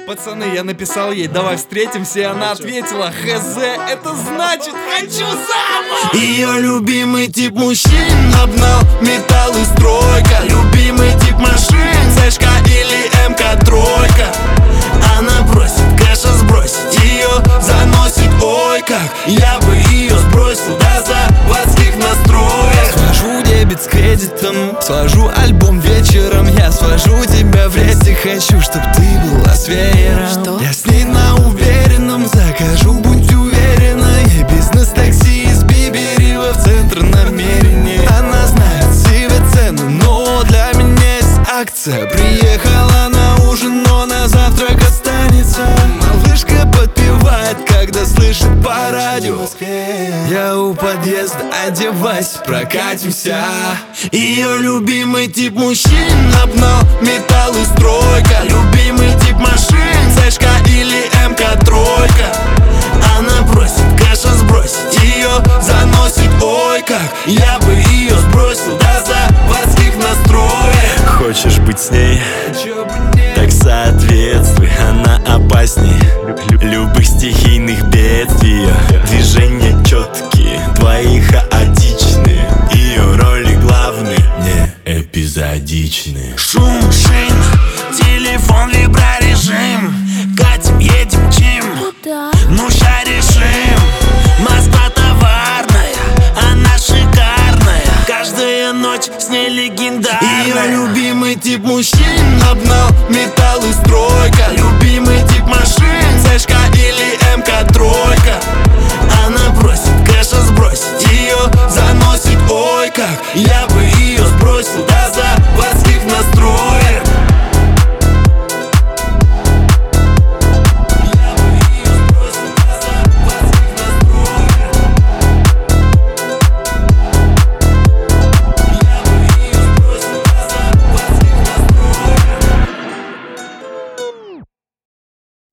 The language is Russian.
Пацаны, я написал ей: давай встретимся, и она ответила: хз, это значит хочу замуж. Ее любимый тип мужчин: обнал, металл и стройка. Любимый тип машин: Цешка или МК-тройка. Она просит кэша сбросить, ее заносит, ой как я бы ее сбросил до заводских настроек. Свожу дебет с кредитом, сложу альбом вечером. Я свожу тебя в рейсе, хочу, чтоб ты была с веером. Я с ней на уверенном, закажу, будь уверена. И бизнес-такси из Биберева в центр намерения. Она знает себе цену, но для меня есть акция. Приехала на ужин, но на завтрак останется. Малышка подпевает, когда слышит по радио. Я у подъезда, одевайся, прокатимся. Ее любимый тип мужчин: обнал, металл и стройка. Любимый тип машин: Цешка или МК-тройка. Она просит кэша сбросить, ее заносит, ой как я бы ее сбросил до заводских настроек. Хочешь быть с ней? Так соответствуй, она опасней любых стихийных бедствий. Движения четкие, твои хаотичные. Ее роли главные, не эпизодичные. Шум шин, телефон виброрежим. Катим, едем, чим? Ну ща решим. Москва товарная, она шикарная. Каждая ночь с ней легендарная. Ее любимый тип мужчин: обнал, металл и стройка. Любимый тип машин: Цешка или МК-тройка. Она просит кэша сбросить, ее заносит, ой как я бы